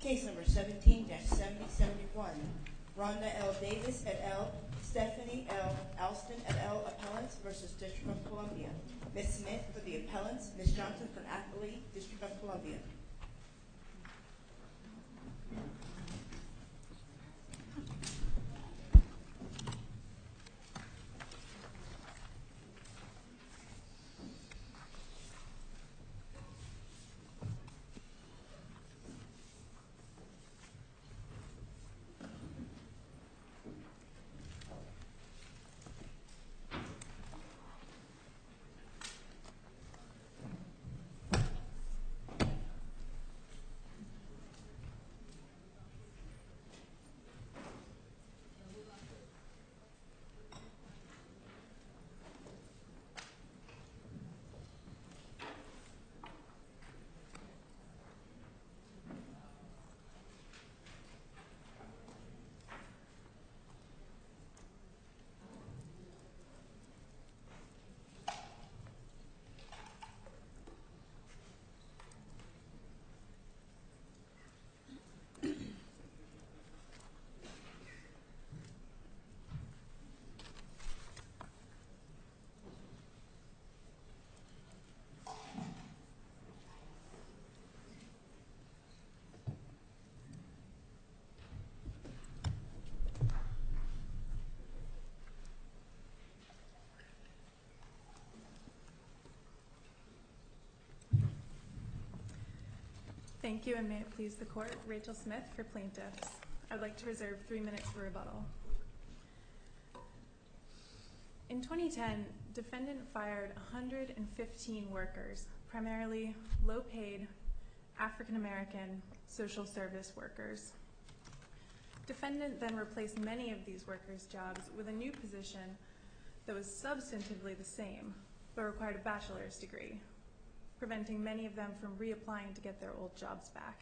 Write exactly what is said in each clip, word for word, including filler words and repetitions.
Case number seventeen seventy seventy-one. Rhonda L. Davis et al., Stephanie L. Alston et al. Appellants versus District of Columbia. Miz Smith for the appellants, Miz Johnson for appellee, District of Columbia. Thank you, and may it please the court, Rachel Smith for plaintiffs. I'd like to reserve three minutes for rebuttal. In twenty ten, defendant fired one hundred fifteen workers, primarily low-paid African-American social service workers. Defendant then replaced many of these workers' jobs with a new position that was substantively the same, but required a bachelor's degree, preventing many of them from reapplying to get their old jobs back.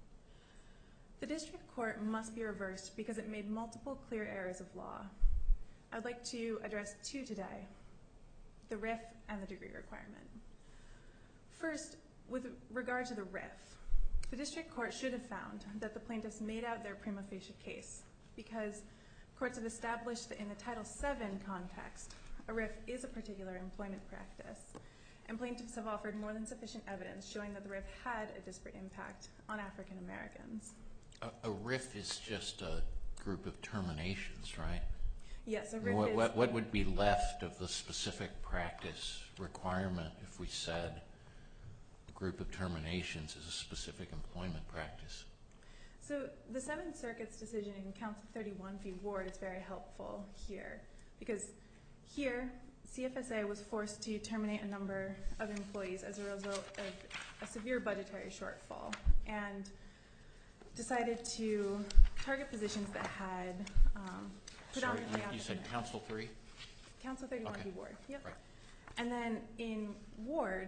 The district court must be reversed because it made multiple clear errors of law. I'd like to address two today, the R I F and the degree requirement. First, with regard to the R I F, the district court should have found that the plaintiffs made out their prima facie case because courts have established that in the Title seven context, a R I F is a particular employment practice, and plaintiffs have offered more than sufficient evidence showing that the R I F had a disparate impact on African Americans. A, a R I F is just a group of terminations, right? Yes, a R I F what, is... What, what would be left of the specific practice requirement if we said a group of terminations is a specific employment practice? So the Seventh Circuit's decision in Council thirty-one v. Ward is very helpful here, because here, C F S A was forced to terminate a number of employees as a result of a severe budgetary shortfall and decided to target positions that had um, predominantly Sorry, you, you said Council three? Council thirty-one okay. v. Ward, yep. Right. And then in Ward,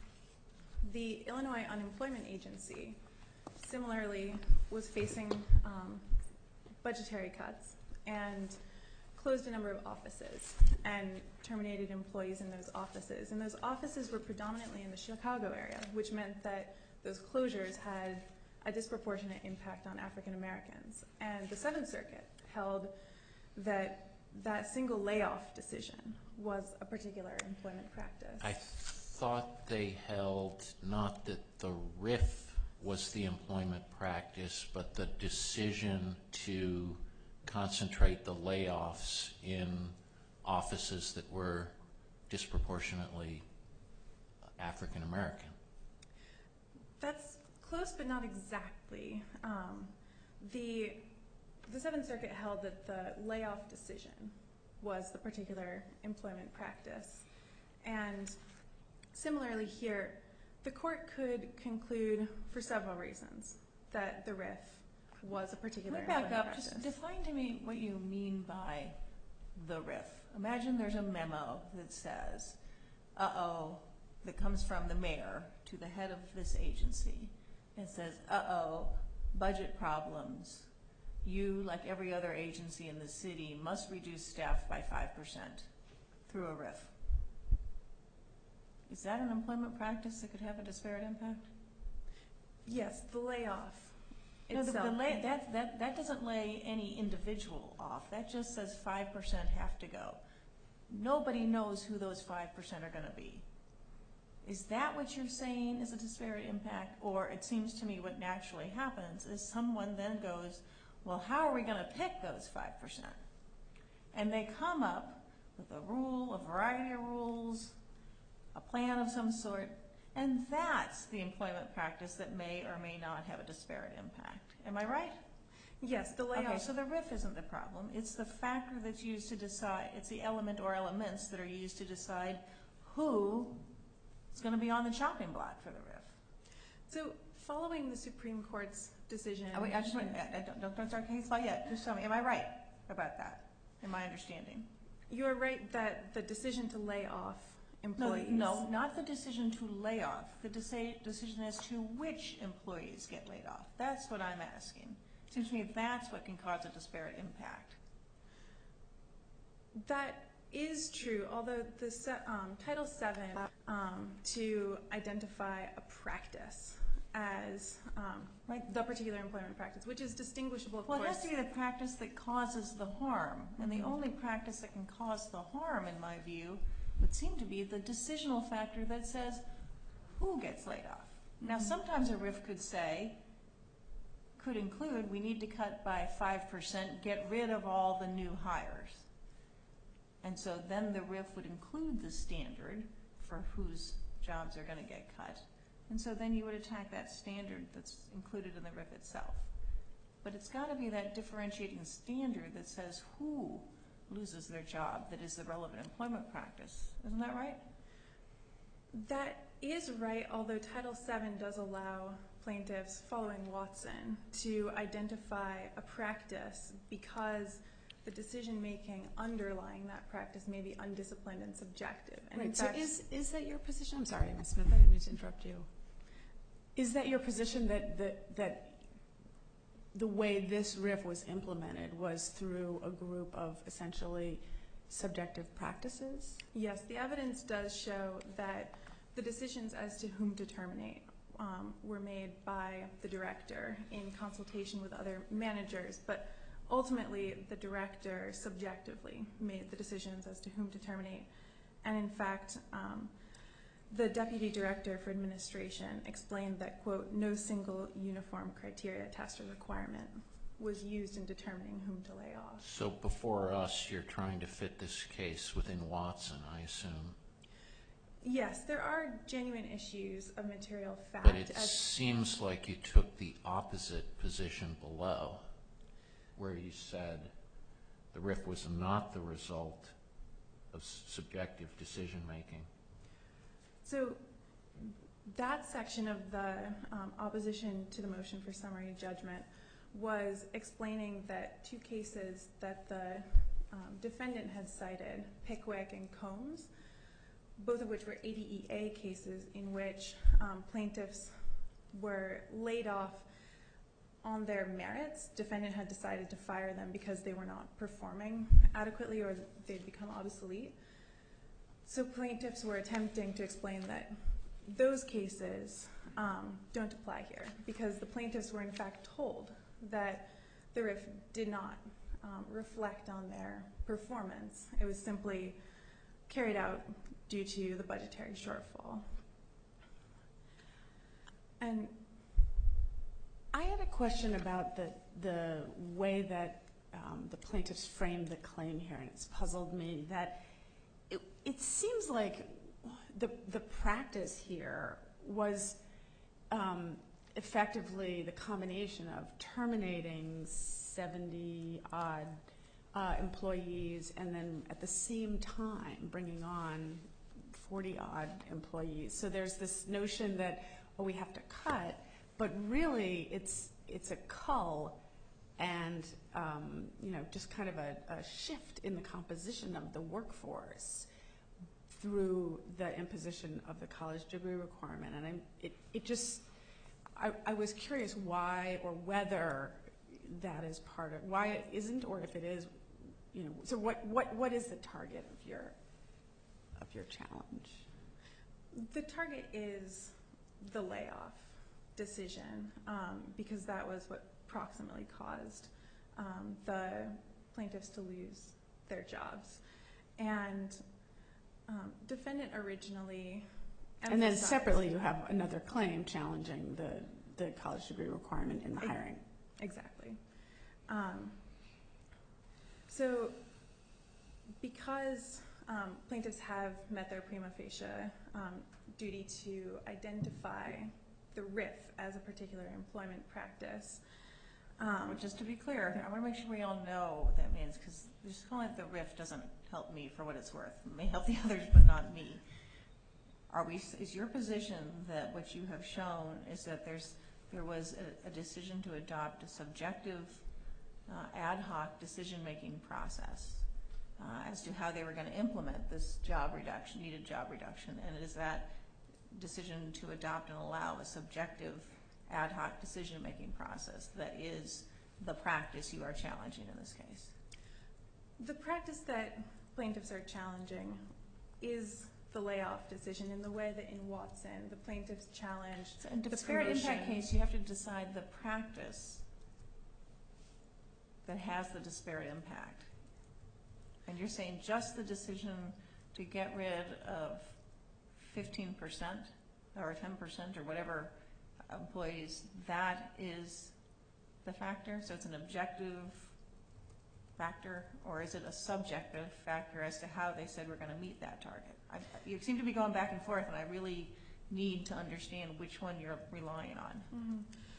the Illinois Unemployment Agency similarly was facing um, budgetary cuts and closed a number of offices and terminated employees in those offices. And those offices were predominantly in the Chicago area, which meant that those closures had a disproportionate impact on African Americans. And the Seventh Circuit held that that single layoff decision was a particular employment practice. I thought they held not that the R I F was the employment practice, but the decision to concentrate the layoffs in offices that were disproportionately African American. That's close, but not exactly. Um, the the Seventh Circuit held that the layoff decision was the particular employment practice, and similarly here, the court could conclude for several reasons that the R I F was a particular Can we back employment up? practice. Just define to me what you mean by the R I F. Imagine there's a memo that says, uh-oh, that comes from the mayor to the head of this agency. It says, uh-oh, budget problems. You, like every other agency in the city, must reduce staff by five percent through a R I F. Is that an employment practice that could have a disparate impact? Yes, the layoff No, the, itself. the lay, that, that, that doesn't lay any individual off. That just says five percent have to go. Nobody knows who those five percent are going to be. Is that what you're saying is a disparate impact? Or it seems to me what naturally happens is someone then goes, well, how are we going to pick those five percent? And they come up with a rule, a variety of rules, a plan of some sort, and that's the employment practice that may or may not have a disparate impact. Am I right? Yes, the layoff. Okay, so the R I F isn't the problem. It's the factor that's used to decide, it's the element or elements that are used to decide who is going to be on the chopping block for the R I F. So following the Supreme Court's decision. Oh, wait, I just want, I, I don't, don't, don't start case law yet. Just tell me, am I right about that? In my understanding? You're right that the decision to lay off employees. No, no, not the decision to lay off. The deci- decision as to which employees get laid off. That's what I'm asking. Seems to me that's what can cause a disparate impact. That is true, although the se- um, Title seven um, to identify a practice as um, Right. the particular employment practice, which is distinguishable, of Well, it course. has to be the practice that causes the harm. And the only practice that can cause the harm, in my view, would seem to be the decisional factor that says who gets laid off. Now, sometimes a R I F could say, could include, we need to cut by five percent, get rid of all the new hires. And so then the R I F would include the standard for whose jobs are going to get cut. And so then you would attack that standard that's included in the R I F itself. But it's got to be that differentiating standard that says who loses their job that is the relevant employment practice. Isn't that right? That is right, although Title seven does allow plaintiffs, following Watson, to identify a practice because the decision-making underlying that practice may be undisciplined and subjective. And in Right, so fact, is, is that your position? I'm sorry, Miz Smith, I didn't mean to interrupt you. Is that your position that, that, that the way this R I F was implemented was through a group of essentially subjective practices? yes, the evidence does show that the decisions as to whom to terminate um, were made by the director in consultation with other managers, but ultimately the director subjectively made the decisions as to whom to terminate. And in fact, um, the deputy director for administration explained that, quote, no single uniform criteria, test, or requirement was used in determining whom to lay off. So before us, you're trying to fit this case within Watson, I assume. Yes, there are genuine issues of material fact. But it as seems like you took the opposite position below, where you said the R I F was not the result of subjective decision-making. So that section of the um, opposition to the motion for summary judgment was explaining that two cases that the um, defendant had cited, Pickwick and Combs, both of which were A D E A cases in which um, plaintiffs were laid off on their merits. Defendant had decided to fire them because they were not performing adequately or they'd become obsolete. So plaintiffs were attempting to explain that those cases um, don't apply here because the plaintiffs were in fact told that the R I F did not um, reflect on their performance. It was simply carried out due to the budgetary shortfall. And I had a question about the, the way that um, the plaintiffs framed the claim here, and it's puzzled me that it, it seems like the, the practice here was um, effectively the combination of terminating seventy odd uh, employees and then at the same time bringing on forty odd employees. So there's this notion that, oh, we have to cut, but really it's it's a cull and um, you know, just kind of a, a shift in the composition of the workforce through the imposition of the college degree requirement. And I'm, it, it just, I, I was curious why or whether that is part of, why it isn't, or if it is, you know, so what, what, what is the target of your, of your challenge? the target is the layoff decision um, because that was what proximately caused um, the plaintiffs to lose their jobs. And um, defendant originally And then emphasized- separately, you have another claim challenging the, the college degree requirement in the hiring. Exactly. Um, so because um, plaintiffs have met their prima facie um, duty to identify the R I F as a particular employment practice. Um, Well, just to be clear, I want to make sure we all know what that means, because just calling it the R I F doesn't help me for what it's worth. It may help the others, but not me. Are we? Is your position that what you have shown is that there's there was a, a decision to adopt a subjective, uh, ad hoc decision-making process uh, as to how they were going to implement this job reduction, needed job reduction, and is that decision to adopt and allow a subjective ad hoc decision-making process that is the practice you are challenging in this case? The practice that plaintiffs are challenging is the layoff decision in the way that in Watson, the plaintiffs challenged So in the disparate impact promotion. case, you have to decide the practice that has the disparate impact. And you're saying just the decision to get rid of fifteen percent or ten percent or whatever employees, that is the factor? So it's an objective factor, or is it a subjective factor as to how they said we're going to meet that target? I, you seem to be going back and forth, and I really need to understand which one you're relying on. Mm-hmm.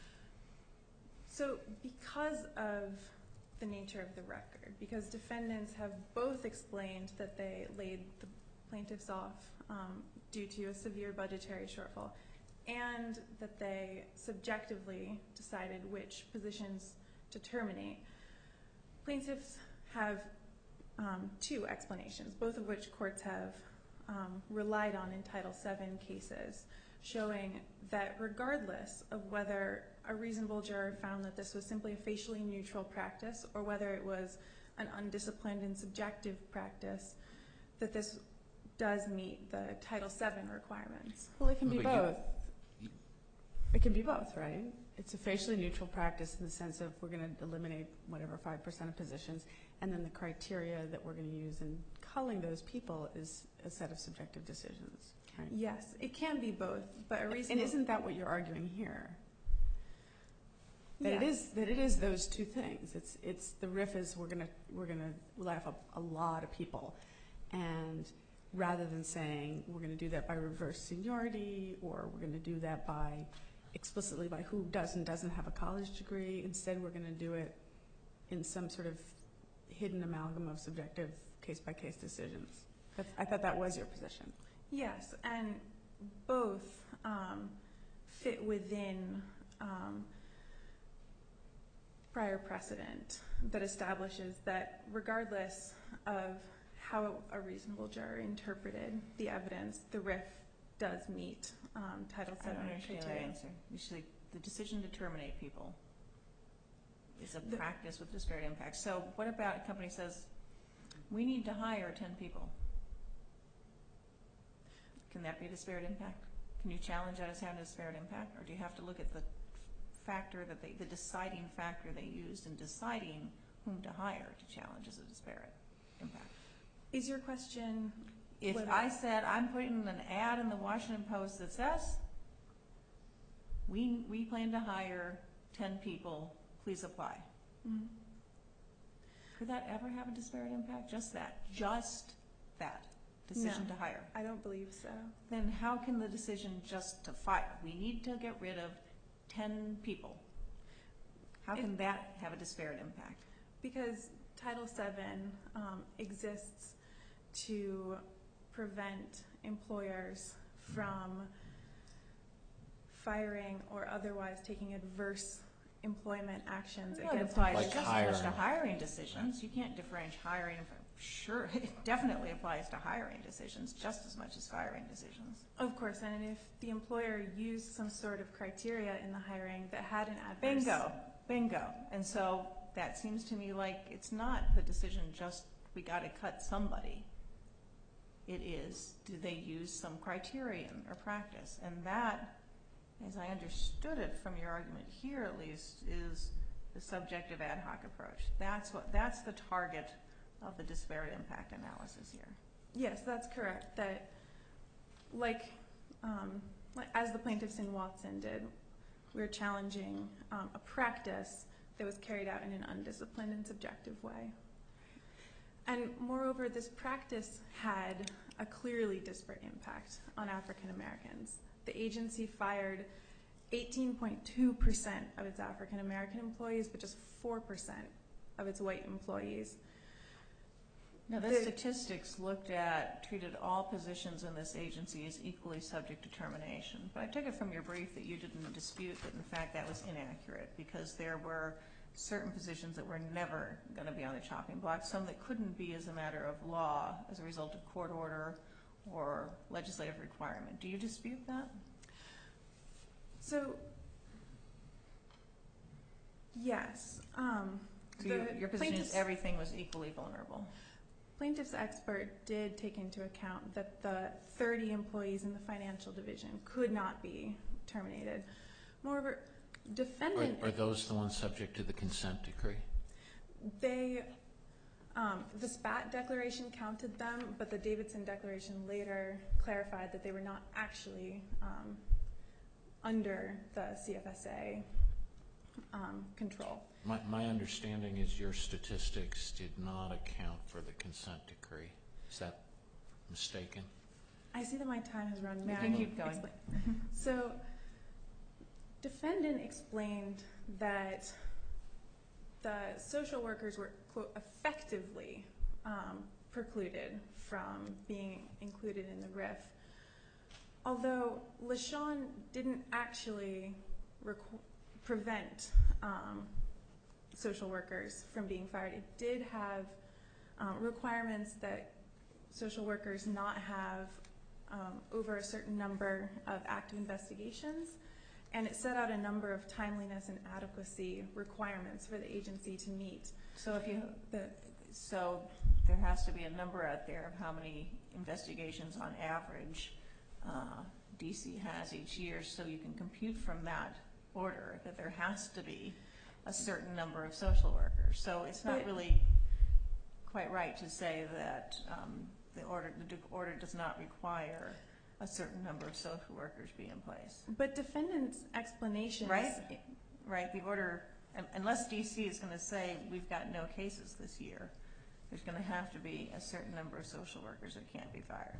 So because of the nature of the record, because defendants have both explained that they laid the plaintiffs off um, due to a severe budgetary shortfall, and that they subjectively decided which positions to terminate, plaintiffs have um, two explanations, both of which courts have um, relied on in Title seven cases, showing that regardless of whether a reasonable juror found that this was simply a facially neutral practice or whether it was an undisciplined and subjective practice, that this does meet the Title seven requirements. Well, it can be But you- both. It can be both, right? It's a facially neutral practice in the sense of we're going to eliminate whatever five percent of positions, and then the criteria that we're going to use in culling those people is a set of subjective decisions, right? Yes, it can be both, but a And reasonable... isn't that what you're arguing here? That it Yes. is that it is those two things. It's it's the riff is we're gonna we're gonna laugh up a lot of people, and rather than saying we're gonna do that by reverse seniority or we're gonna do that by explicitly by who does and doesn't have a college degree, instead we're gonna do it in some sort of hidden amalgam of subjective case by case decisions. That's, I thought that was your position. Yes, and both um, fit within um, prior precedent that establishes that regardless of how a reasonable juror interpreted the evidence, the R I F does meet um, Title I seven don't understand that criteria. answer. Usually the decision to terminate people is a The- practice with disparate impact. So what about a company says, we need to hire ten people? Can that be a disparate impact? Can you challenge that as having a disparate impact? Or do you have to look at the factor that they, the deciding factor they used in deciding whom to hire to challenge as a disparate impact? Is your question If whether- I said, I'm putting an ad in the Washington Post that says, we, we plan to hire ten people, please apply. Mhm. Could that ever have a disparate impact? Just that, just that decision No. to hire. I don't believe so. Then how can the decision just to fire, we need to get rid of ten people, how can It- that have a disparate impact? Because Title seven um, exists to prevent employers from firing or otherwise taking adverse employment actions Well, it against applies Like just as much to hiring. hiring decisions. You can't differentiate hiring from, sure, it definitely applies to hiring decisions just as much as firing decisions. Of course, and if the employer used some sort of criteria in the hiring that had an adverse... Bingo, bingo. And so that seems to me like it's not the decision just, we gotta cut somebody. It is, do they use some criterion or practice? And that, as I understood it from your argument here at least, is the subjective ad hoc approach. That's what, that's the target of the disparate impact analysis here. Yes, that's correct. That, like, um, like as the plaintiffs in Watson did, we're challenging um, a practice that was carried out in an undisciplined and subjective way. And moreover, this practice had a clearly disparate impact on African Americans. The agency fired eighteen point two percent of its African American employees, but just four percent of its white employees. Now, the, the statistics looked at, treated all positions in this agency as equally subject to termination. But I took it from your brief that you didn't dispute that, in fact, that was inaccurate because there were certain positions that were never going to be on the chopping block, some that couldn't be as a matter of law as a result of court order or legislative requirement. Do you dispute that? So, yes. Um, so you, your position is everything was equally vulnerable? Plaintiff's expert did take into account that the thirty employees in the financial division could not be terminated. Moreover, defendant... Are, are those the ones subject to the consent decree? They, um, the SPAT declaration counted them, but the Davidson declaration later clarified that they were not actually um, under the C F S A um, control. My, my understanding is your statistics did not account for the consent decree. Is that mistaken? I see that my time has run. May You can I keep going. explain? So, defendant explained that the social workers were, quote, effectively um, precluded from being included in the R I F. Although LaShawn didn't actually requ- prevent um, social workers from being fired. It did have um, requirements that social workers not have um, over a certain number of active investigations, and it set out a number of timeliness and adequacy requirements for the agency to meet. So if you, The, so there has to be a number out there of how many investigations on average uh, D C has each year, so you can compute from that order that there has to be a certain number of social workers. So it's not But- really quite right to say that um, the order the Duke order does not require a certain number of social workers be in place. but defendant's explanations, Right? Right. The order, un- unless D C is going to say we've got no cases this year, there's going to have to be a certain number of social workers that can't be fired.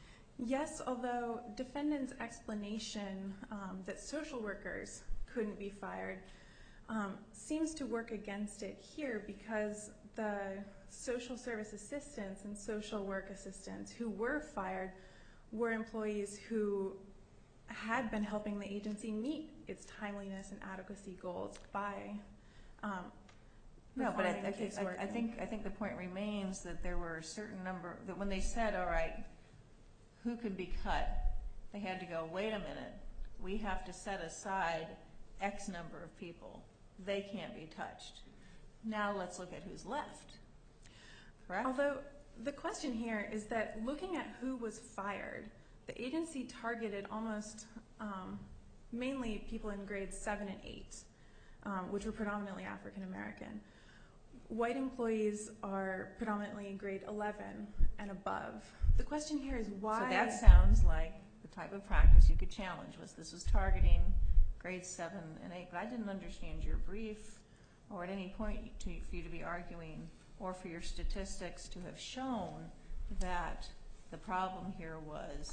Yes, although defendant's explanation um, that social workers couldn't be fired um, seems to work against it here, because the social service assistants and social work assistants who were fired were employees who had been helping the agency meet its timeliness and adequacy goals by um, No, but I, performing I, the think, casework. I, I think I think the point remains that there were a certain number that when they said, all right, who could be cut, they had to go, wait a minute, we have to set aside X number of people. They can't be touched. Now let's look at who's left. Correct? Although the question here is that looking at who was fired, the agency targeted almost um, mainly people in grades seven and eight, um, which were predominantly African American. White employees are predominantly in grade eleven and above. The question here is why... So that sounds like the type of practice you could challenge. Was this was targeting grades seven and eight, but I didn't understand your brief or at any point to, for you to be arguing or for your statistics to have shown that the problem here was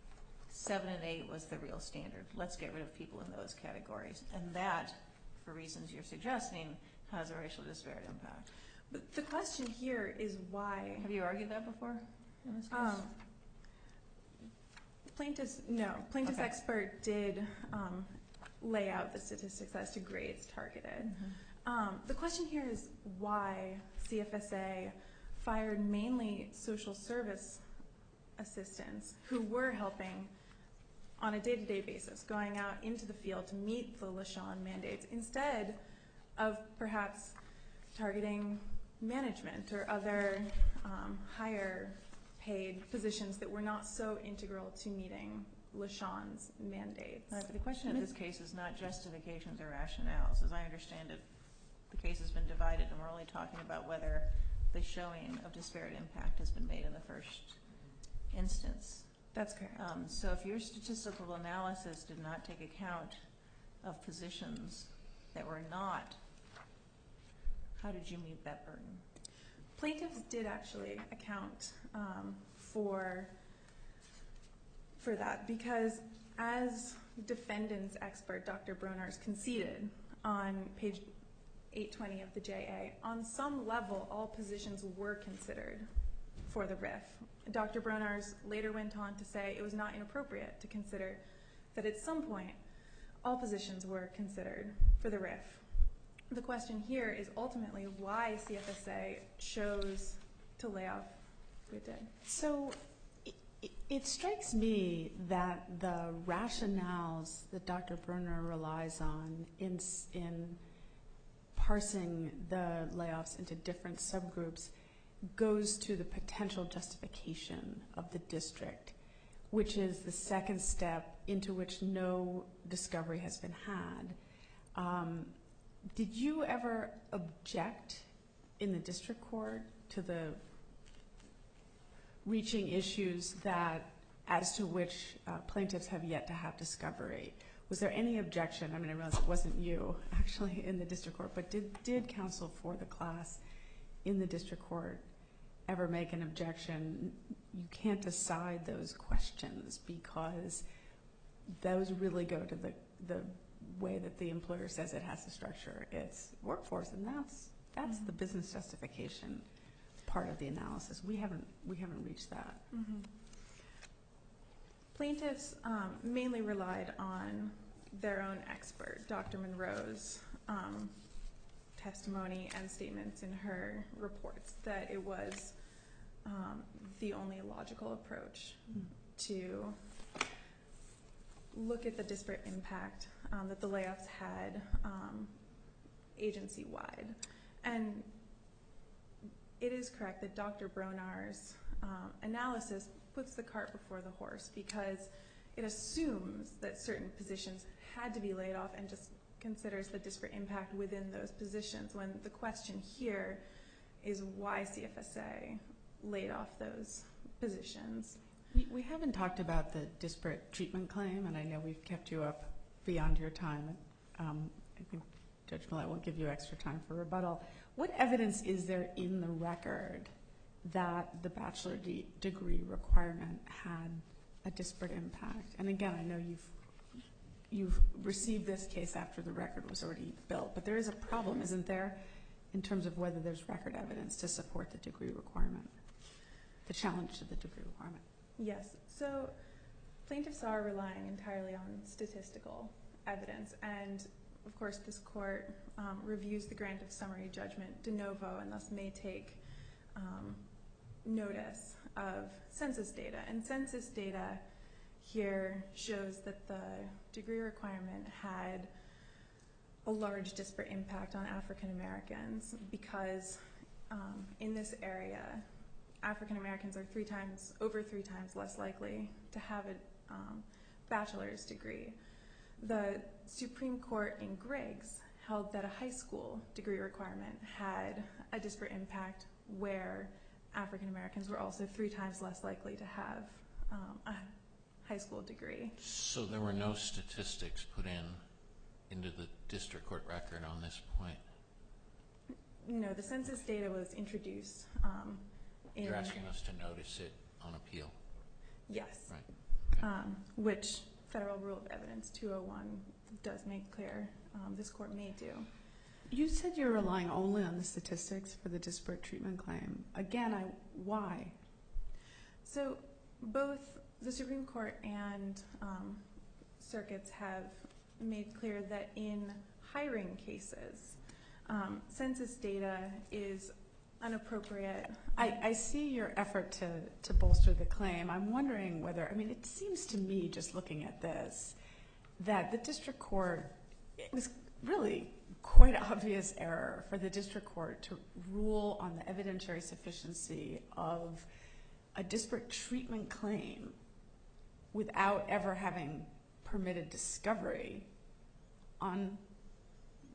seven and eight was the real standard. Let's get rid of people in those categories. And that, for reasons you're suggesting, has a racial disparate impact. But the question here is why... Have you argued that before in this case? Um, plaintiff's, no. Plaintiff's Okay. expert did um, lay out the statistics as to grades targeted. Mm-hmm. Um, the question here is why C F S A fired mainly social service assistants who were helping on a day-to-day basis, going out into the field to meet the LaShawn mandates, instead of perhaps targeting management or other um, higher paid positions that were not so integral to meeting LaShawn's mandates. Right, but the question in this case is not justifications or rationales. As I understand it, the case has been divided and we're only talking about whether the showing of disparate impact has been made in the first instance. That's correct. Um, so if your statistical analysis did not take account of positions that were not, how did you meet that burden? Plaintiffs did actually account um, for for that because as defendant's expert, Doctor Bronars, conceded on page eight twenty of the J A, on some level, all positions were considered for the R I F. Doctor Bronars later went on to say it was not inappropriate to consider that at some point, all positions were considered for the R I F. The question here is ultimately why C F S A chose to lay off who it did. So it, it, it strikes me that the rationales that Doctor Brunner relies on in, in parsing the layoffs into different subgroups goes to the potential justification of the district, which is the second step into which no discovery has been had. Um, did you ever object in the district court to the reaching issues that, as to which uh, plaintiffs have yet to have discovery? Was there any objection? I mean, I realize it wasn't you actually in the district court, but did, did counsel for the class in the district court ever make an objection? You can't decide those questions because those really go to the, the way that the employer says it has to structure its workforce, and that's that's mm-hmm. the business justification part of the analysis. We haven't we haven't reached that. Mm-hmm. Plaintiffs um, mainly relied on their own expert, Doctor Monroe's um, testimony and statements in her reports that it was um, the only logical approach mm-hmm. to look at the disparate impact um, that the layoffs had um, agency-wide. And it is correct that Doctor Bronar's um, analysis puts the cart before the horse because it assumes that certain positions had to be laid off and just considers the disparate impact within those positions, when the question here is why C F S A laid off those positions. We, we haven't talked about the disparate treatment claim, and I know we've kept you up beyond your time. Um, I think Judge Millett will give you extra time for rebuttal. What evidence is there in the record that the bachelor de- degree requirement had a disparate impact? And again, I know you've you've received this case after the record was already built, but there is a problem, isn't there, in terms of whether there's record evidence to support the degree requirement, the challenge to the degree requirement? Yes. So plaintiffs are relying entirely on statistical evidence, and of course this court um, reviews the grant of summary judgment de novo and thus may take um, notice of census data. And census data here shows that the degree requirement had a large disparate impact on African Americans because um, in this area African Americans are three times, over three times less likely to have a um, bachelor's degree. The Supreme Court in Griggs held that a high school degree requirement had a disparate impact where African Americans were also three times less likely to have um, a high school degree. So there were no statistics put in into the district court record on this point? No, the census data was introduced um, in... You're asking us to notice it on appeal? Yes. Right. Okay. Um, which Federal Rule of Evidence two oh one does make clear um, this court may do. You said you're relying only on the statistics for the disparate treatment claim. Again, I, why? So both the Supreme Court and um, circuits have made clear that in hiring cases, um, census data is inappropriate. I, I see your effort to, to bolster the claim. I'm wondering whether, I mean, it seems to me, just looking at this, that the district court, it was really quite obvious error for the district court to rule on the evidentiary sufficiency of a disparate treatment claim without ever having permitted discovery on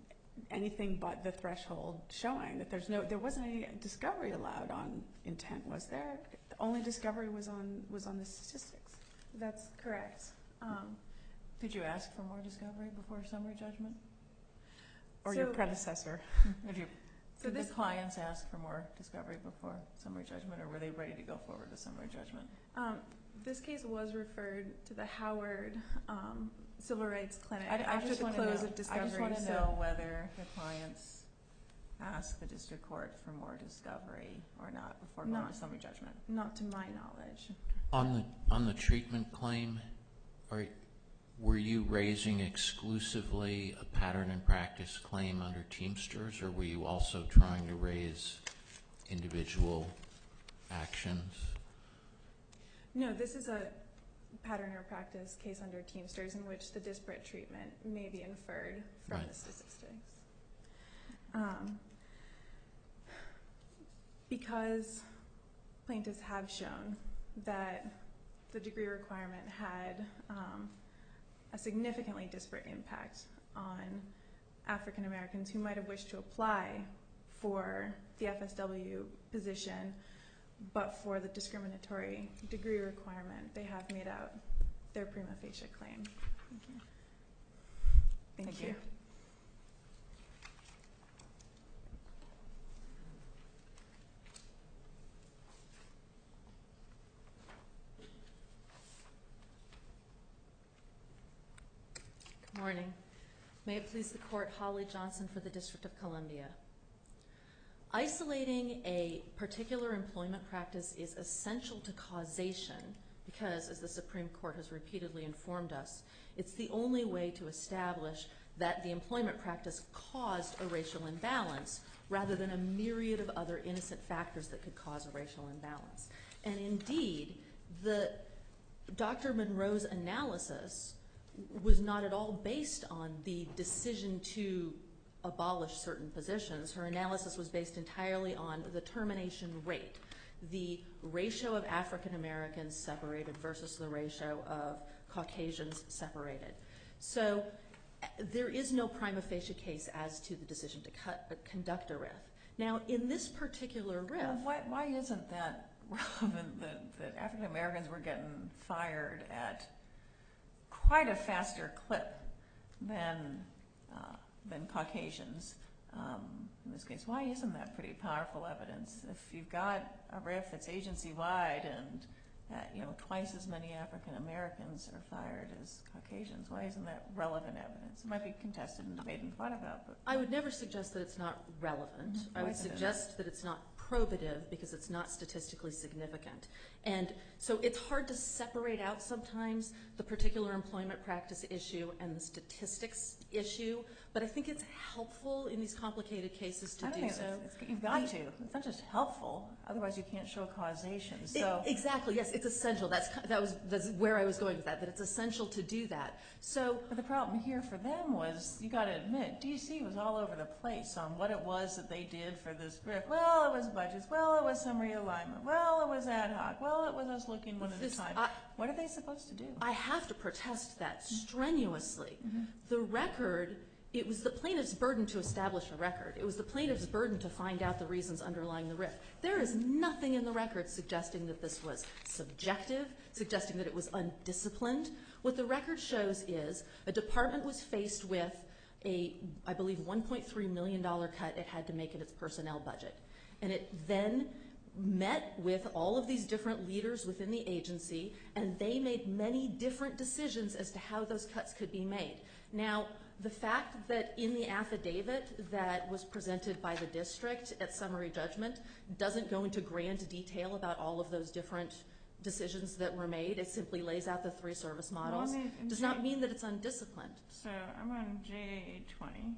anything but the threshold showing that there's no, there wasn't any discovery allowed on intent, was there? The only discovery was on was on the statistics. That's correct. Um, Did you ask for more discovery before summary judgment? Or So- your predecessor? Did you, So did this- the clients ask for more discovery before summary judgment, or were they ready to go forward to summary judgment? Um, this case was referred to the Howard um, Civil Rights Clinic I, I after just the want close to know, of discovery. I just want to so- know whether the clients asked the district court for more discovery or not before going Not- to summary judgment. Not to my knowledge. On the, on the treatment claim, are, were you raising exclusively a pattern and practice claim under Teamsters, or were you also trying to raise individual actions? No, this is a pattern or practice case under Teamsters in which the disparate treatment may be inferred from Right. the statistics. Um, because plaintiffs have shown that the degree requirement had um, a significantly disparate impact on African Americans who might have wished to apply for the F S W position, but for the discriminatory degree requirement, they have made out their prima facie claim. Thank you. Thank, Thank you. you. Good morning. May it please the court, Holly Johnson for the District of Columbia. Isolating a particular employment practice is essential to causation because, as the Supreme Court has repeatedly informed us, it's the only way to establish that the employment practice caused a racial imbalance rather than a myriad of other innocent factors that could cause a racial imbalance. And indeed, the Doctor Monroe's analysis was not at all based on the decision to abolish certain positions. Her analysis was based entirely on the termination rate, the ratio of African Americans separated versus the ratio of Caucasians separated. So uh, there is no prima facie case as to the decision to cut, uh, conduct a R I F. Now, in this particular R I F, Well, why, why isn't that relevant that, that African Americans were getting fired at quite a faster clip than uh, than Caucasians um, in this case? Why isn't that pretty powerful evidence? If you've got a R I F that's agency-wide and uh, you know twice as many African Americans are fired as Caucasians, why isn't that relevant evidence? It might be contested and debated and thought about, but Mm-hmm. I would never suggest that it's not relevant. Mhm. I Why would isn't it suggest that it's not probative because it's not statistically significant. And so it's hard to separate out sometimes the particular employment practice issue and the statistics issue, but I think it's helpful in these complicated cases to I don't do think so. it's, it's, you've got The- to. It's not just helpful, otherwise you can't show causation. It- So exactly, yes, it's essential. That's ki- that was that's where I was going with that. That it's essential to do that. So But the problem here for them was, you got to admit, D C was all over the place on what it was that they did for this R I F. Well, it was budgets. Well, it was some realignment. Well, it was ad hoc. Well, it was us looking one at this, a time. I, What are they supposed to do? I have to protest that strenuously. Mm-hmm. The record, it was the plaintiff's burden to establish a record. It was the plaintiff's burden to find out the reasons underlying the R I F. There is nothing in the record suggesting that this was subjective, suggesting that it was undisciplined. What the record shows is a department was faced with a, I believe, one point three million dollars cut it had to make in its personnel budget. And it then met with all of these different leaders within the agency, and they made many different decisions as to how those cuts could be made. Now, the fact that in the affidavit that was presented by the district at summary judgment doesn't go into grand detail about all of those different decisions that were made, it simply lays out the three service models, Well, I mean, in does J- not mean that it's undisciplined. So I'm on J A eight twenty,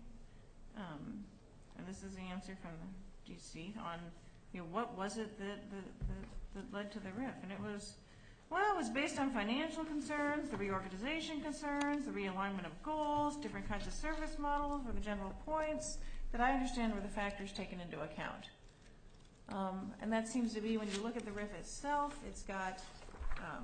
um, and this is the answer from the D C on, you know, what was it that, that, that, that led to the R I F? And it was, well, it was based on financial concerns, the reorganization concerns, the realignment of goals, different kinds of service models were the general points that I understand were the factors taken into account. Um, and that seems to be, when you look at the R I F itself, it's got, um,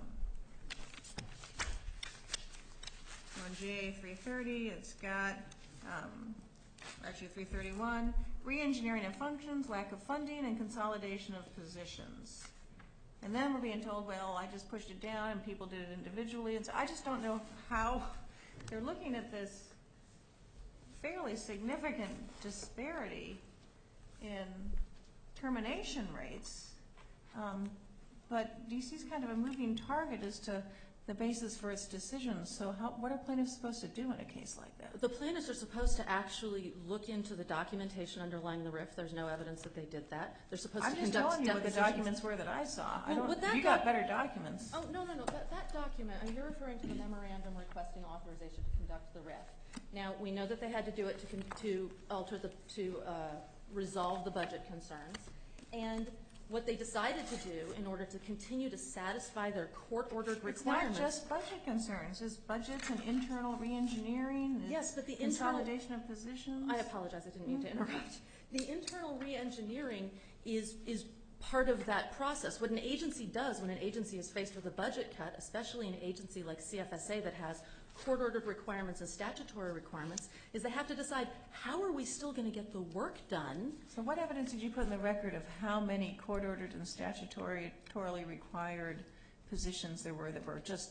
on J A three thirty, it's got, um, actually three thirty-one, re-engineering of functions, lack of funding, and consolidation of positions. And then we're being told, well, I just pushed it down and people did it individually. And so I just don't know how they're looking at this fairly significant disparity in termination rates. Um, but D C's kind of a moving target as to the basis for its decisions. So how, what are plaintiffs supposed to do in a case like that? The plaintiffs are supposed to actually look into the documentation underlying the R I F. There's no evidence that they did that. They're supposed I'm to just conduct telling you what the depositions. documents were that I saw. I Well, don't, what that you got doc- better documents. Oh, no, no, no. That, that document, uh, you're referring to the memorandum requesting authorization to conduct the R I F. Now, we know that they had to do it to, con- to alter the, to uh, resolve the budget concerns. And what they decided to do in order to continue to satisfy their court-ordered It's not requirements. just budget concerns. It's budgets and internal re-engineering. It's Yes, but the internal- consolidation of positions. I apologize, I didn't mean to interrupt. The internal re-engineering is, is part of that process. What an agency does when an agency is faced with a budget cut, especially an agency like C F S A that has court-ordered requirements and statutory requirements, is they have to decide, how are we still going to get the work done? So what evidence did you put in the record of how many court-ordered and statutorily required positions there were that were just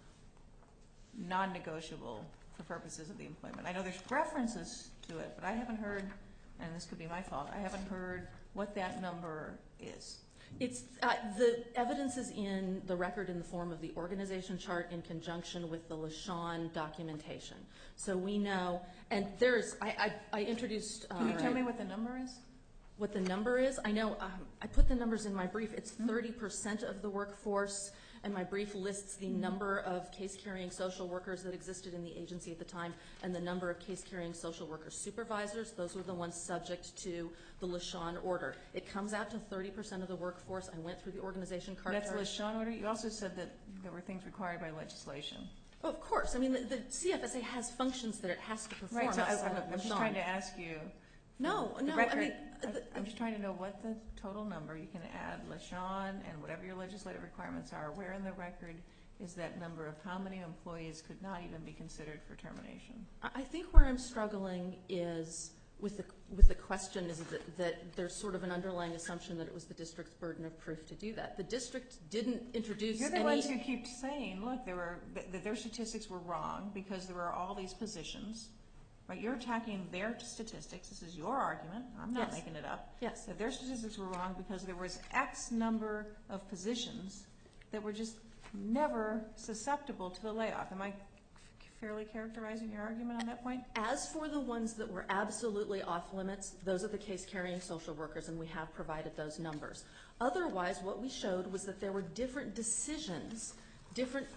non-negotiable for purposes of the employment? I know there's references to it, but I haven't heard, and this could be my fault, I haven't heard what that number is. It's, uh, the evidence is in the record in the form of the organization chart in conjunction with the LaShawn documentation. So we know, and there's, I, I, I introduced. Uh, Can you tell right, me what the number is? What the number is? I know, um, I put the numbers in my brief. It's thirty percent of the workforce, and my brief lists the number of case-carrying social workers that existed in the agency at the time and the number of case-carrying social worker supervisors. Those were the ones subject to the LaShawn order. It comes out to thirty percent of the workforce. I went through the organization chart. That's the LaShawn order? You also said that there were things required by legislation. Oh, of course. I mean, the, the C F S A has functions that it has to perform. Right, so I, outside I'm, of I'm just LaShawn. trying to ask you. No, the no, I record, mean, I- the- I'm just trying to know what the total number, you can add LaShawn and whatever your legislative requirements are, where in the record is that number of how many employees could not even be considered for termination? I think where I'm struggling is with the with the question is that, that there's sort of an underlying assumption that it was the district's burden of proof to do that. The district didn't introduce You're the any. ones who keep saying, look, there were that that their statistics were wrong because there were all these positions. Right, you're attacking their statistics. This is your argument. I'm not Yes. making it up. Yes. That their statistics were wrong because there was X number of positions that were just never susceptible to the layoff. Am I fairly characterizing your argument on that point? As for the ones that were absolutely off limits, those are the case-carrying social workers, and we have provided those numbers. Otherwise, what we showed was that there were different decisions, different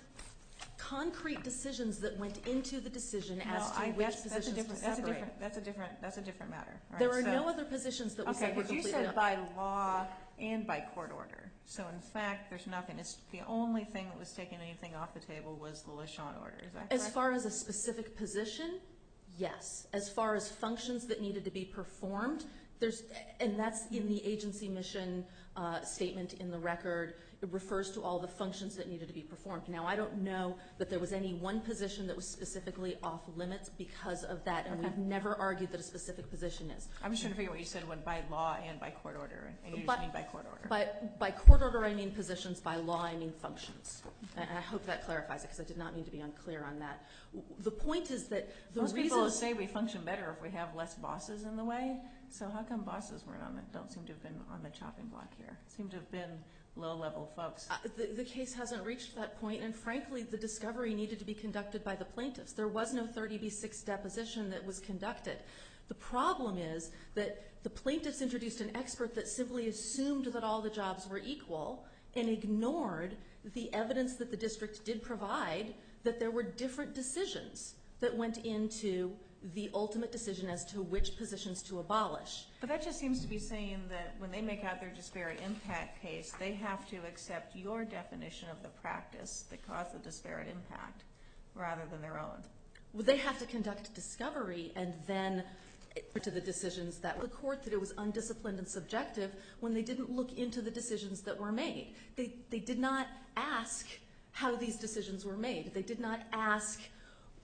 concrete decisions that went into the decision as No, to I- which that's, positions that's a to different, that's a separate. different, that's a different, that's a different matter. All right, There are so- no other positions that we Okay, said were because you completely. said by law and by court order. So in fact, there's nothing. It's the only thing that was taking anything off the table was the LaShawn order. Is that correct? As far as a specific position, yes. As far as functions that needed to be performed, there's, and that's in the agency mission uh, statement in the record. It refers to all the functions that needed to be performed. Now, I don't know that there was any one position that was specifically off limits because of that, and Okay. we've never argued that a specific position is. I'm just trying to figure out what you said when by law and by court order, and you By- just mean by court order. By, by court order, I mean positions. By law, I mean functions. And I hope that clarifies it, because I did not mean to be unclear on that. The point is that the Most reason... people say we function better if we have less bosses in the way. So how come bosses weren't on the, don't seem to have been on the chopping block here? Seem to have been low-level folks. Uh, the, the case hasn't reached that point, and frankly, the discovery needed to be conducted by the plaintiffs. There was no thirty B six deposition that was conducted. The problem is that the plaintiffs introduced an expert that simply assumed that all the jobs were equal and ignored the evidence that the district did provide that there were different decisions that went into the ultimate decision as to which positions to abolish. But that just seems to be saying that when they make out their disparate impact case, they have to accept your definition of the practice that caused the disparate impact rather than their own. Well, they have to conduct discovery and then to the decisions that the court that it was undisciplined and subjective when they didn't look into the decisions that were made. They, they did not ask how these decisions were made. They did not ask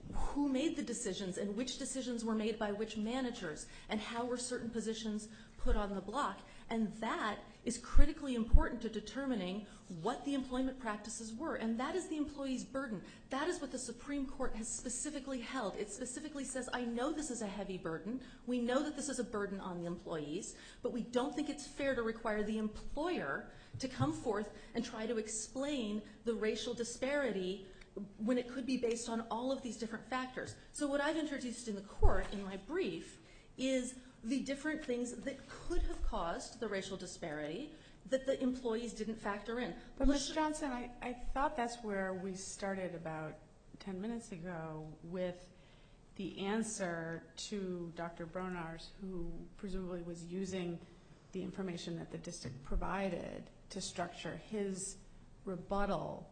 who made the decisions and which decisions were made by which managers and how were certain positions put on the block. And that is critically important to determining what the employment practices were. And that is the employee's burden. That is what the Supreme Court has specifically held. It specifically says, I know this is a heavy burden. We know that this is a burden on the employees, but we don't think it's fair to require the employer to come forth and try to explain the racial disparity when it could be based on all of these different factors. So what I've introduced in the court in my brief is the different things that could have caused the racial disparity that the employees didn't factor in. But Miz Johnson, I, I thought that's where we started about ten minutes ago with the answer to Doctor Bronars, who presumably was using the information that the district provided to structure his rebuttal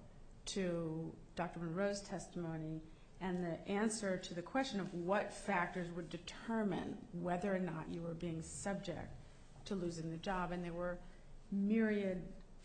to Doctor Monroe's testimony, and the answer to the question of what factors would determine whether or not you were being subject to losing the job. And there were myriad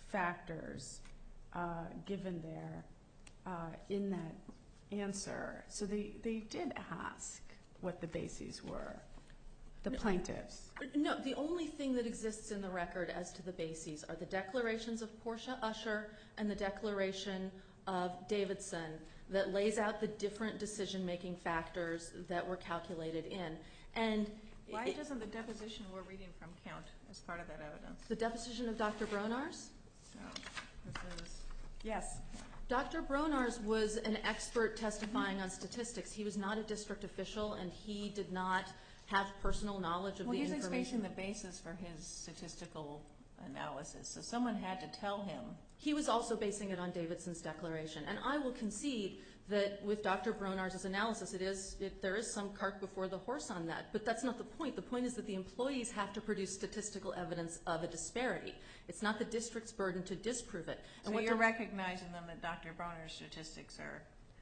factors uh, given there uh, in that answer. So they, they did ask what the bases were, the plaintiffs. No, the only thing that exists in the record as to the bases are the declarations of Portia Usher and the declaration of Davidson that lays out the different decision-making factors that were calculated in. And Why it, doesn't the deposition we're reading from count as part of that evidence? the deposition of Doctor Bronars? So, this is, Yes. Doctor Bronars was an expert testifying on statistics. He was not a district official, and he did not have personal knowledge of well, the he's information. explaining the basis for his statistical analysis. So someone had to tell him. He was also basing it on Davidson's declaration. And I will concede that with Doctor Bronars' analysis, it is, it, there is some cart before the horse on that. But that's not the point. The point is that the employees have to produce statistical evidence of a disparity. It's not the district's burden to disprove it. And So what you're the, recognizing then that Doctor Bronner's statistics are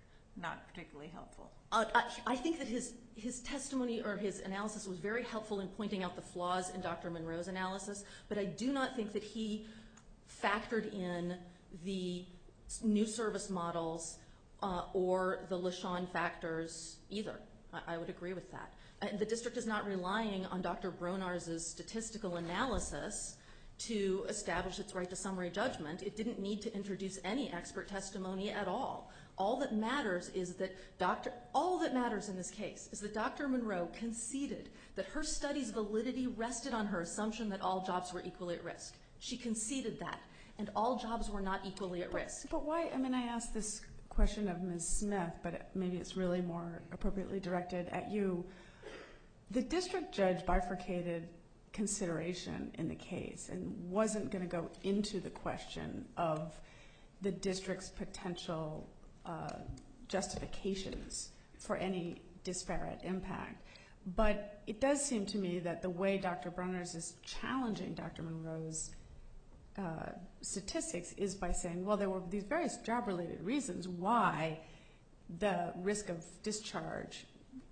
not particularly helpful. uh, I, I think that his, his testimony or his analysis was very helpful in pointing out the flaws in Doctor Monroe's analysis, but I do not think that he factored in the new service models uh, or the LeSean factors either. I, I would agree with that. Uh, the district is not relying on Doctor Bronars' statistical analysis to establish its right to summary judgment. It didn't need to introduce any expert testimony at all. All that matters is that Doctor all that matters in this case is that Doctor Monroe conceded that her study's validity rested on her assumption that all jobs were equally at risk. She conceded that, and all jobs were not equally at risk. But why, I mean, I asked this question of Miz Smith, but maybe it's really more appropriately directed at you. The district judge bifurcated consideration in the case and wasn't going to go into the question of the district's potential uh, justifications for any disparate impact. But it does seem to me that the way Doctor Bronars is challenging Doctor Monroe's uh, statistics is by saying, well, there were these various job-related reasons why the risk of discharge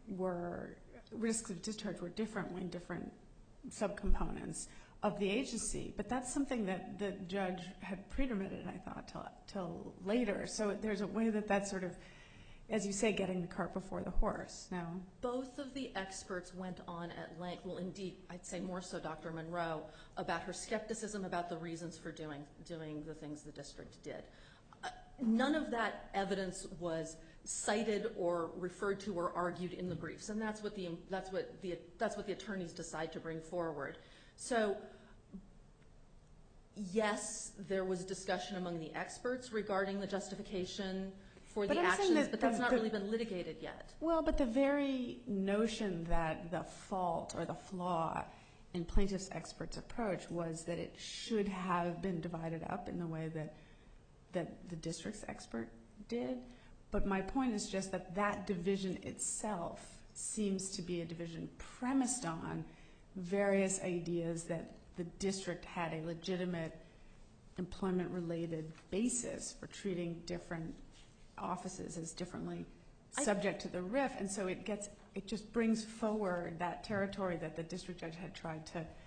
were risks of discharge were different when different subcomponents of the agency. But that's something that the judge had predetermined, I thought, till, till later. So there's a way that that's sort of, as you say, getting the cart before the horse. No. Both of the experts went on at length, well, indeed, I'd say more so Doctor Monroe, about her skepticism about the reasons for doing, doing the things the district did. Uh, none of that evidence was cited or referred to or argued in the briefs, and that's what the, that's what the, that's what the attorneys decide to bring forward. So, yes, there was discussion among the experts regarding the justification for But the I'm saying actions, that but that's the- not the- really been litigated yet. Well, but the very notion that the fault or the flaw in plaintiff's expert's approach was that it should have been divided up in the way that that the district's expert did. But my point is just that that division itself seems to be a division premised on various ideas that the district had a legitimate employment-related basis for treating different offices as differently subject to the R I F, and so it gets it just brings forward that territory that the district judge had tried to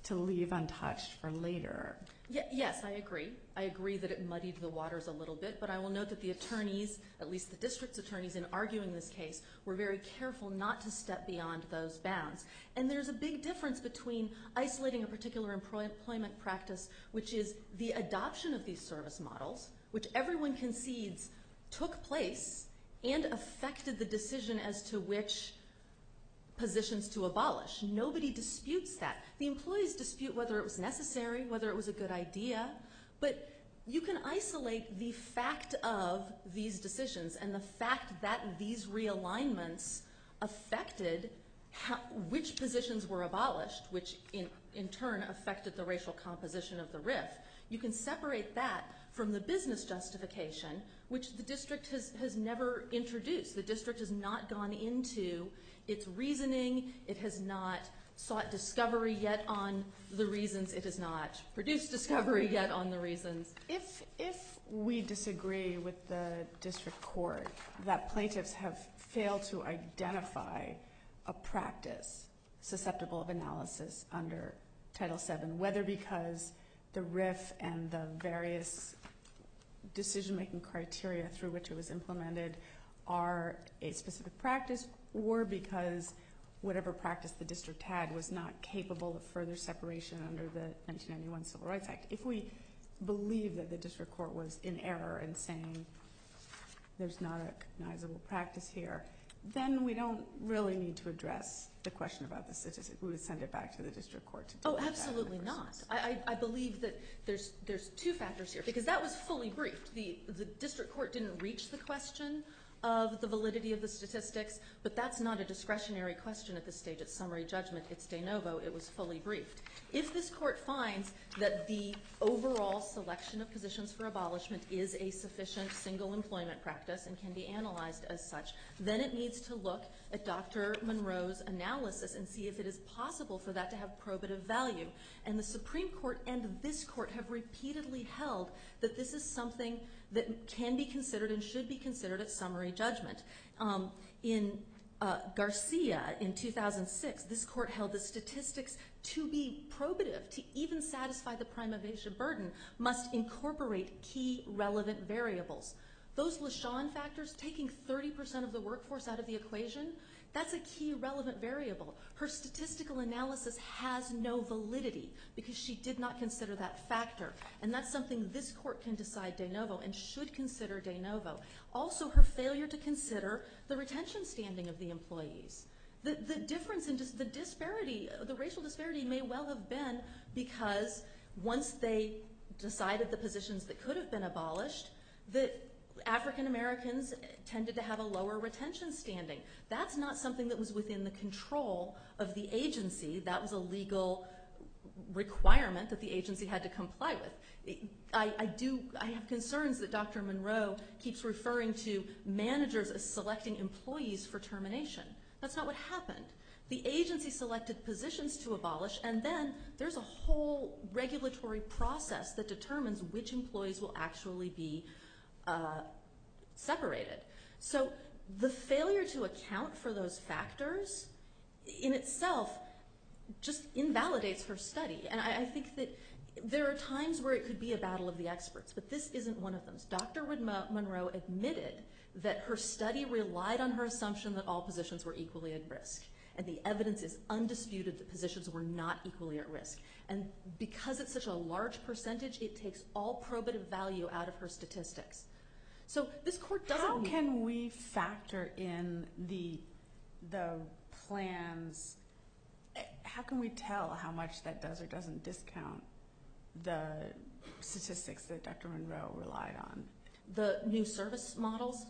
to leave untouched for later. Ye- Yes, I agree. I agree that it muddied the waters a little bit, but I will note that the attorneys, at least the district's attorneys in arguing this case, were very careful not to step beyond those bounds. And there's a big difference between isolating a particular employ- employment practice, which is the adoption of these service models, which everyone concedes took place and affected the decision as to which positions to abolish. Nobody disputes that. The employees dispute whether it was necessary, whether it was a good idea, but you can isolate the fact of these decisions and the fact that these realignments affected how, which positions were abolished, which in, in turn affected the racial composition of the R I F. You can separate that from the business justification, which the district has, has never introduced. The district has not gone into its reasoning. It has not sought discovery yet on the reasons. It has not produced discovery yet on the reasons. If, if we disagree with the district court that plaintiffs have failed to identify a practice susceptible of analysis under Title seven, whether because the R I F and the various decision-making criteria through which it was implemented are a specific practice, or because whatever practice the district had was not capable of further separation under the nineteen ninety-one Civil Rights Act. If we believe that the district court was in error in saying there's not a cognizable practice here, then we don't really need to address the question about the statistics. We would send it back to the district court to deal Oh, with that absolutely in the not. first I, I, I believe that there's there's two factors here, because that was fully briefed. The the district court didn't reach the question of the validity of the statistics, but that's not a discretionary question at this stage. It's summary judgment. It's de novo. It was fully briefed. If this court finds that the overall selection of positions for abolishment is a sufficient single employment practice and can be analyzed as such, then it needs to look at Doctor Monroe's analysis and see if it is possible for that to have probative value. And the Supreme Court and this court have repeatedly held that this is something that can be considered and should be considered at summary judgment. Um, in uh, Garcia in two thousand six, this court held that statistics, to be probative, to even satisfy the prima facie burden, must incorporate key relevant variables. Those LeSean factors, taking thirty percent of the workforce out of the equation, that's a key relevant variable. Her statistical analysis has no validity because she did not consider that factor. And that's something this court can decide de novo and should consider de novo. Also, her failure to consider the retention standing of the employees. The, the difference in just the disparity, the racial disparity may well have been because once they decided the positions that could have been abolished, that African Americans tended to have a lower retention standing. That's not something that was within the control of the agency. That was a legal requirement that the agency had to comply with. I, I do, I have concerns that Doctor Monroe keeps referring to managers as selecting employees for termination. That's not what happened. The agency selected positions to abolish, and then there's a whole regulatory process that determines which employees will actually be Uh, separated. So the failure to account for those factors in itself just invalidates her study. And I, I think that there are times where it could be a battle of the experts, but this isn't one of them. Doctor Monroe admitted that her study relied on her assumption that all positions were equally at risk. And the evidence is undisputed that positions were not equally at risk. And because it's such a large percentage, it takes all probative value out of her statistics. So this court doesn't How need- can we factor in the the plans? How can we tell how much that does or doesn't discount the statistics that Doctor Monroe relied on? The new service models?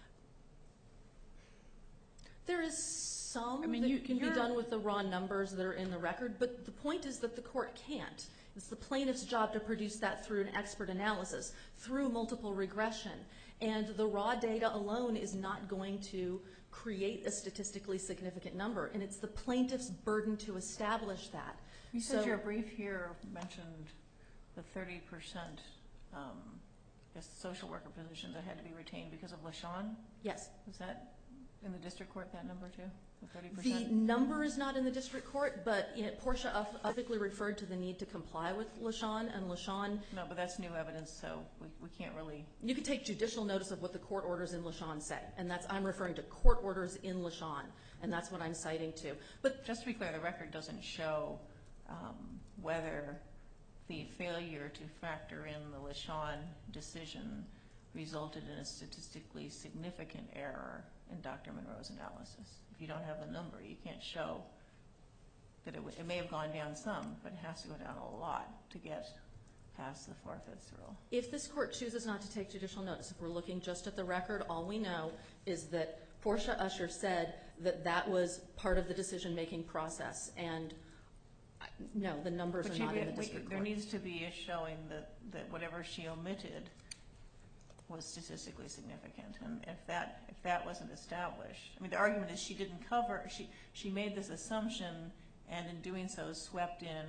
There is some I mean, that you- can be you're- done with the raw numbers that are in the record, but the point is that the court can't. It's the plaintiff's job to produce that through an expert analysis, through multiple regression. And the raw data alone is not going to create a statistically significant number, and it's the plaintiff's burden to establish that. You said So- your brief here mentioned the thirty percent um, guess social worker positions that had to be retained because of LeSean. Yes. Was that in the district court, that number too? the thirty The percent? number is not in the district court, but you know, Portia specifically referred to the need to comply with LaShawn, and LaShawn, No, but that's new evidence, so we, we can't really. you could take judicial notice of what the court orders in LaShawn say, and that's, I'm referring to court orders in LaShawn, and that's what I'm citing to. But Just to be clear, the record doesn't show um, whether the failure to factor in the LaShawn decision resulted in a statistically significant error in Doctor Monroe's analysis. If you don't have the number, you can't show that it, w it may have gone down some, but it has to go down a lot to get past the four-fifths rule. if this court chooses not to take judicial notice, if we're looking just at the record, all we know is that Portia Usher said that that was part of the decision-making process, and I- no, the numbers But are you, not in the we- district there court. needs to be a showing that, that whatever she omitted was statistically significant, and if that if that wasn't established, I mean, the argument is she didn't cover. She she made this assumption, and in doing so, swept in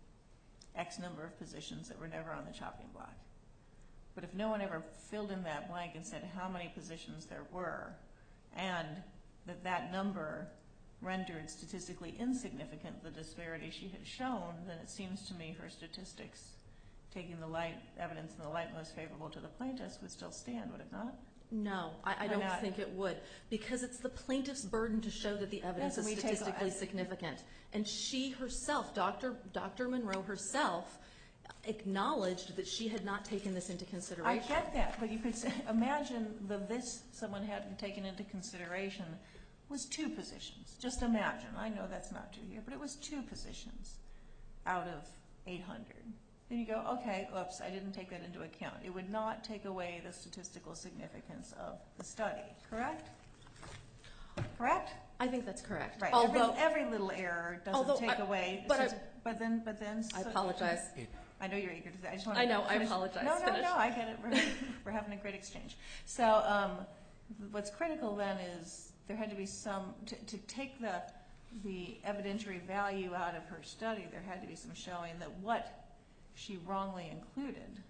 X number of positions that were never on the chopping block. But if no one ever filled in that blank and said how many positions there were, and that that number rendered statistically insignificant the disparity she had shown, then it seems to me her statistics, taking the light evidence in the light most favorable to the plaintiffs, would still stand, would it not? No, I, I Why don't not? think it would, because it's the plaintiff's burden to show that the evidence Yes, and is we take- statistically I- significant. And she herself, Doctor Doctor Monroe herself, acknowledged that she had not taken this into I consideration. get that, but you could say, imagine the this someone hadn't taken into consideration was two positions. Just imagine. I know that's not true here, but it was two positions out of eight hundred. Then you go, okay, oops, I didn't take that into account. It would not take away the statistical significance of the study, correct? Correct? I think that's correct. Right. Although, every, every little error doesn't although take I- away. but I- but then, but then. I so- apologize. I know you're eager to say. I just want I to. know, I finish. apologize. No, no, Finish. no. I get it. We're, we're having a great exchange. So, um, what's critical then is there had to be some to, to take the the evidentiary value out of her study. There had to be some showing that what she wrongly included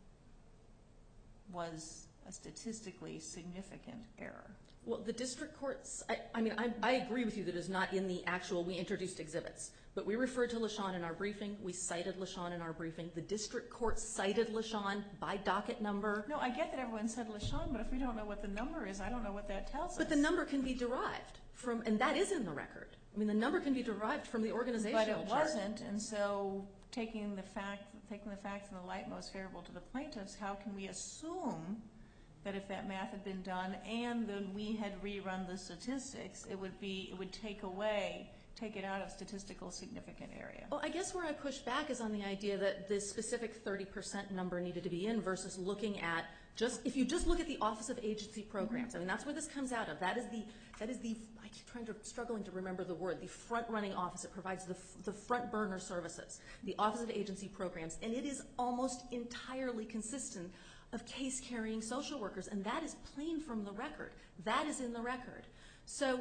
was a statistically significant error. well, the district courts, I, I mean, I, I agree with you that it's not in the actual, we introduced exhibits. But we referred to LaShawn in our briefing. We cited LaShawn in our briefing. The district court cited LaShawn by docket number. No, I get that everyone said LaShawn, but if we don't know what the number is, I don't know what that tells us. But the number can be derived from, and that is in the record. I mean, the number can be derived from the organizational But it chart. wasn't, and so taking the fact, taking the facts in the light most favorable to the plaintiffs, how can we assume that if that math had been done and then we had rerun the statistics, it would be, it would take away, take it out of statistical significant area? Well, I guess where I push back is on the idea that this specific thirty percent number needed to be in versus looking at just, if you just look at the Office of Agency Programs, I mean, that's where this comes out of. That is the, that is the, I keep trying to, struggling to remember the word, the front-running office. It provides the, the front burner services, the Office of Agency Programs, and it is almost entirely consistent of case-carrying social workers, and that is plain from the record. That is in the record. So,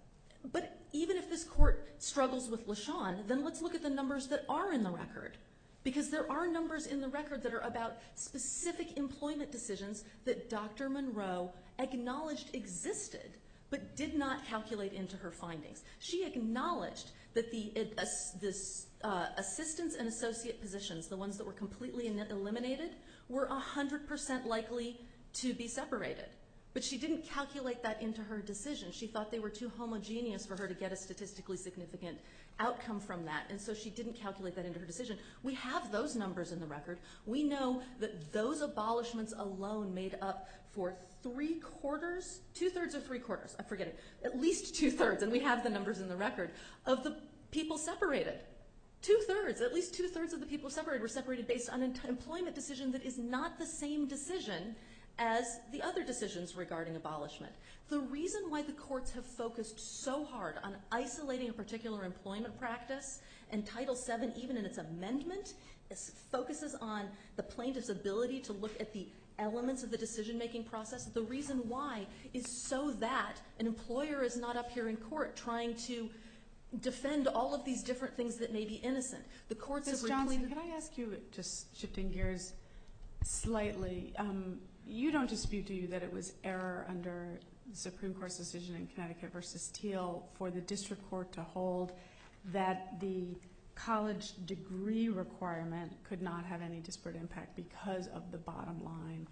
but even if this court struggles with LaShawn, then let's look at the numbers that are in the record. Because there are numbers in the record that are about specific employment decisions that Doctor Monroe acknowledged existed, but did not calculate into her findings. She acknowledged that the uh, this, uh, assistants and associate positions, the ones that were completely eliminated, were one hundred percent likely to be separated. But she didn't calculate that into her decision. She thought they were too homogeneous for her to get a statistically significant outcome from that, and so she didn't calculate that into her decision. We have those numbers in the record. We know that those abolishments alone made up for three quarters, two-thirds or three quarters, I'm forgetting, at least two-thirds, and we have the numbers in the record, of the people separated. Two-thirds, at least two-thirds of the people separated were separated based on an employment decision that is not the same decision as the other decisions regarding abolishment. The reason why the courts have focused so hard on isolating a particular employment practice, and Title seven, even in its amendment, is, focuses on the plaintiff's ability to look at the elements of the decision-making process, the reason why is so that an employer is not up here in court trying to defend all of these different things that may be innocent. The courts Miz have Johnson, repleted... can I ask you, just shifting gears slightly, um, you don't dispute, do you, that it was error under the Supreme Court's decision in Connecticut versus Teal for the district court to hold that the college degree requirement could not have any disparate impact because of the bottom line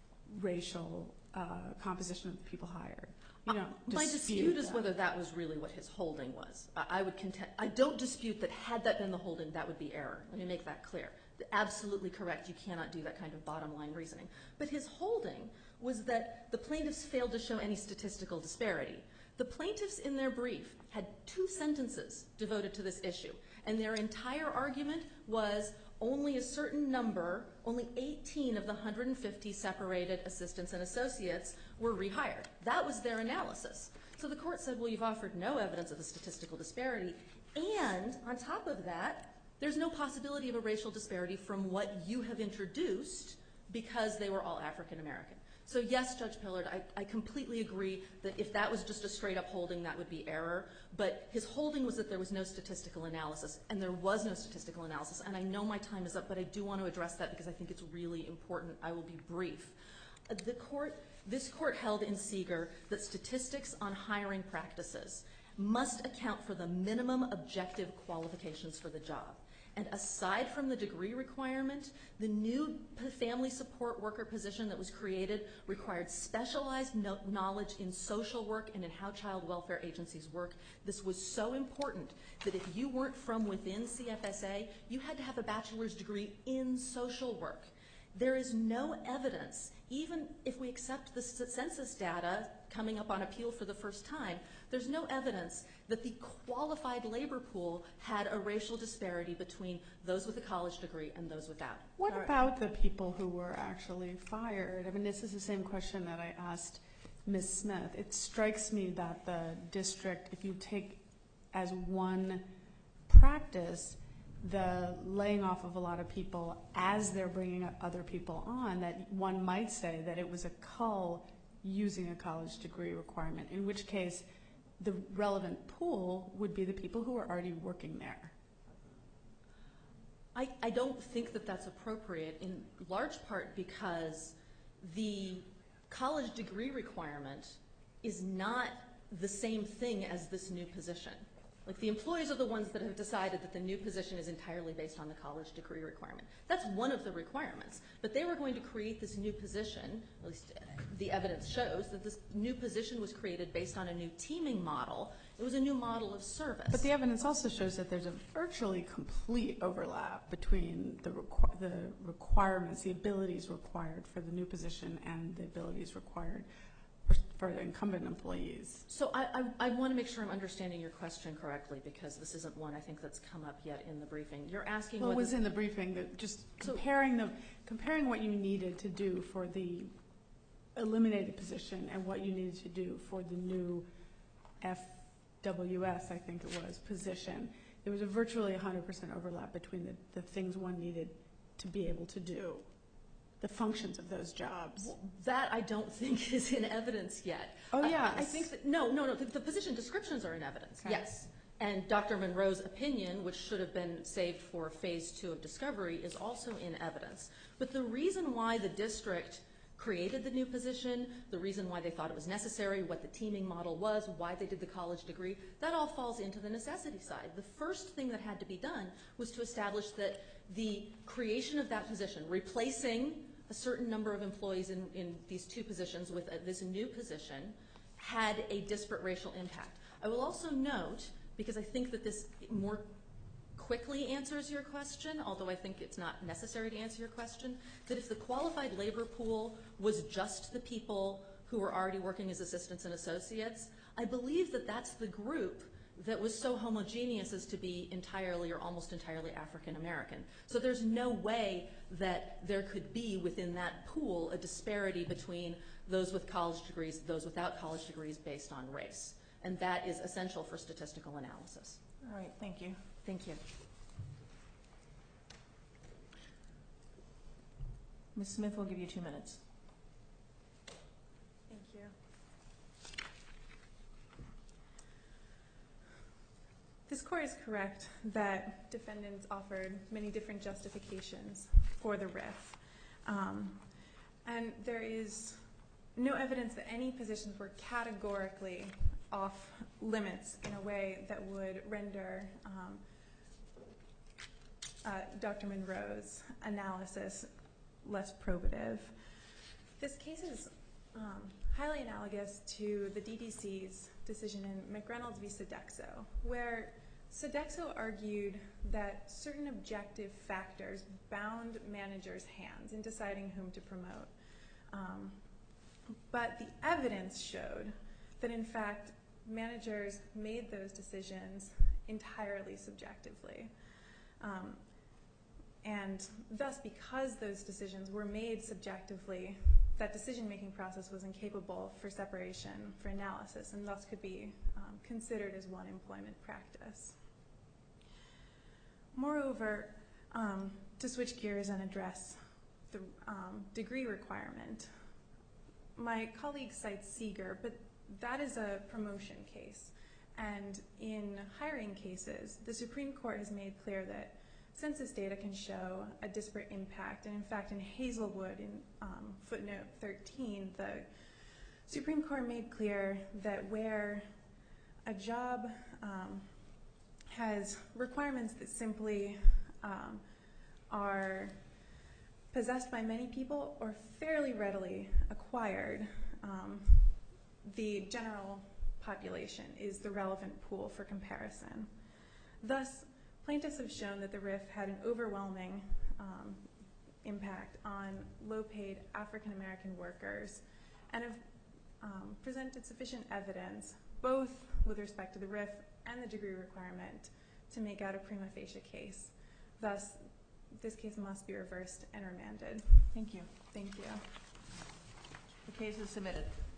racial uh, composition of the people hired. You don't My dispute dispute is that. whether that was really what his holding was. I, I would contend, I don't dispute that had that been the holding, that would be error. Let me make that clear. Absolutely correct. You cannot do that kind of bottom line reasoning. But his holding was that the plaintiffs failed to show any statistical disparity. The plaintiffs in their brief had two sentences devoted to this issue, and their entire argument was only a certain number, only eighteen of the one hundred fifty separated assistants and associates were rehired. That was their analysis. So the court said, well, you've offered no evidence of a statistical disparity, and on top of that, there's no possibility of a racial disparity from what you have introduced because they were all African American. So yes, Judge Pillard, I, I completely agree that if that was just a straight up holding, that would be error. But his holding was that there was no statistical analysis, and there was no statistical analysis. And I know my time is up, but I do want to address that because I think it's really important. I will be brief. Uh, the court, this court held in Seeger that statistics on hiring practices must account for the minimum objective qualifications for the job. And aside from the degree requirement, the new family support worker position that was created required specialized no knowledge in social work and in how child welfare agencies work. This was so important that if you weren't from within C F S A, you had to have a bachelor's degree in social work. There is no evidence, even if we accept the census data coming up on appeal for the first time, there's no evidence that the qualified labor pool had a racial disparity between those with a college degree and those without. What about the people who were actually fired? I mean, this is the same question that I asked Miz Smith. It strikes me that the district, if you take as one practice the laying off of a lot of people as they're bringing other people on, that one might say that it was a cull using a college degree requirement, in which case the relevant pool would be the people who are already working there. I, I don't think that that's appropriate, in large part because the college degree requirement is not the same thing as this new position. Like, the employees are the ones that have decided that the new position is entirely based on the college degree requirement. That's one of the requirements. But they were going to create this new position, at least the evidence shows, that this new position was created based on a new teaming model. It was a new model of service. But the evidence also shows that there's a virtually complete overlap between the, requ the requirements, the abilities required for the new position and the abilities required for the incumbent employees. So I, I, I want to make sure I'm understanding your question correctly, because this isn't one I think that's come up yet in the briefing. You're asking well, whether— it was in the briefing, that just so, comparing the comparing what you needed to do for the eliminated position and what you needed to do for the new F W S, I think it was, position. There was a virtually one hundred percent overlap between the, the things one needed to be able to do, the functions of those jobs. Well, that I don't think is in evidence yet. Oh, yes. I, I think that, no, no, no, the, the position descriptions are in evidence, okay. Yes. And Doctor Monroe's opinion, which should have been saved for phase two of discovery, is also in evidence. But the reason why the district created the new position, the reason why they thought it was necessary, what the teaming model was, why they did the college degree, that all falls into the necessity side. The first thing that had to be done was to establish that the creation of that position, replacing a certain number of employees in, in these two positions with a, this new position, had a disparate racial impact. I will also note, because I think that this more quickly answers your question, although I think it's not necessary to answer your question, that if the qualified labor pool was just the people who were already working as assistants and associates, I believe that that's the group that was so homogeneous as to be entirely or almost entirely African American. So there's no way that there could be within that pool a disparity between those with college degrees, those without college degrees based on race. And that is essential for statistical analysis. All right, thank you. Thank you. Miz Smith, we'll give you two minutes. Thank you. This court is correct that defendants offered many different justifications for the R I F. Um, and there is no evidence that any positions were categorically off limits in a way that would render um, uh, Doctor Monroe's analysis less probative. This case is um, highly analogous to the D D C's decision in McReynolds v. Sodexo, where Sodexo argued that certain objective factors bound managers' hands in deciding whom to promote. Um, but the evidence showed that, in fact, managers made those decisions entirely subjectively. Um, and thus, because those decisions were made subjectively, that decision-making process was incapable for separation for analysis, and thus could be um, considered as one employment practice. Moreover, um, to switch gears and address the um, degree requirement, my colleague cites Seeger, but that is a promotion case. And in hiring cases, the Supreme Court has made clear that census data can show a disparate impact. And in fact, in Hazelwood, in um, footnote thirteen, the Supreme Court made clear that where a job um, has requirements that simply um, are possessed by many people or fairly readily acquired, um, the general population is the relevant pool for comparison. Thus, plaintiffs have shown that the R I F had an overwhelming um, impact on low-paid African American workers and have um, presented sufficient evidence, both with respect to the R I F and the degree requirement, to make out a prima facie case. Thus, this case must be reversed and remanded. Thank you. Thank you. The case is submitted.